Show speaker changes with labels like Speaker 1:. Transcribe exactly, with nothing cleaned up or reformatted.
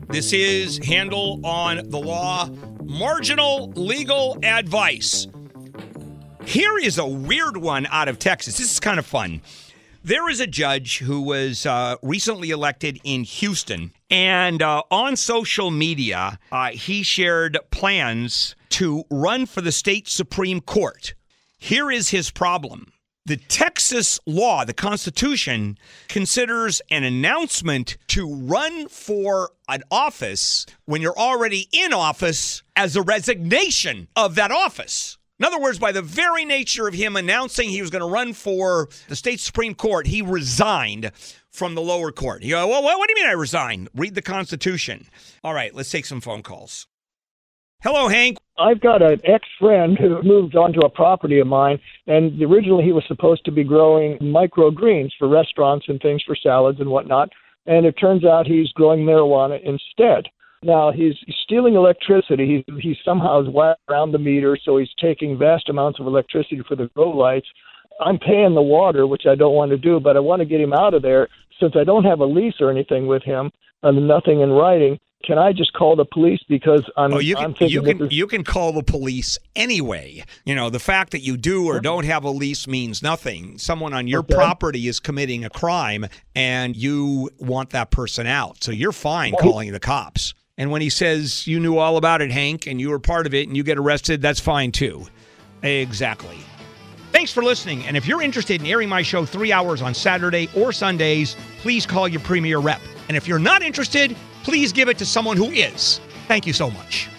Speaker 1: This is Handel on the Law, marginal legal advice. Here is a weird one out of Texas. This is kind of fun. There is a judge who was uh, recently elected in Houston, and uh, on social media, uh, he shared plans to run for the state Supreme Court. Here is his problem. The Texas law, the Constitution, considers an announcement to run for an office when you're already in office as a resignation of that office. In other words, by the very nature of him announcing he was going to run for the state Supreme Court, he resigned from the lower court. You go, well, what do you mean I resigned? Read the Constitution. All right, let's take some phone calls. Hello, Hank.
Speaker 2: I've got an ex-friend who moved onto a property of mine, and originally he was supposed to be growing microgreens for restaurants and things for salads and whatnot, and it turns out he's growing marijuana instead. Now, he's stealing electricity. He, he somehow is wired around the meter, so he's taking vast amounts of electricity for the grow lights. I'm paying the water, which I don't want to do, but I want to get him out of there. Since I don't have a lease or anything with him, and nothing in writing, can I just call the police because I'm,
Speaker 1: oh, you can,
Speaker 2: I'm thinking
Speaker 1: you can,
Speaker 2: this is-
Speaker 1: you can call the police anyway. You know, the fact that you do or don't have a lease means nothing. Someone on your
Speaker 2: Okay.
Speaker 1: property is committing a crime, and you want that person out. So you're fine
Speaker 2: Well,
Speaker 1: calling the cops. And when he says you knew all about it, Hank, and you were part of it, and you get arrested, that's fine too. Exactly. Thanks for listening. And if you're interested in airing my show three hours on Saturday or Sundays, please call your premier rep. And if you're not interested, please give it to someone who is. Thank you so much.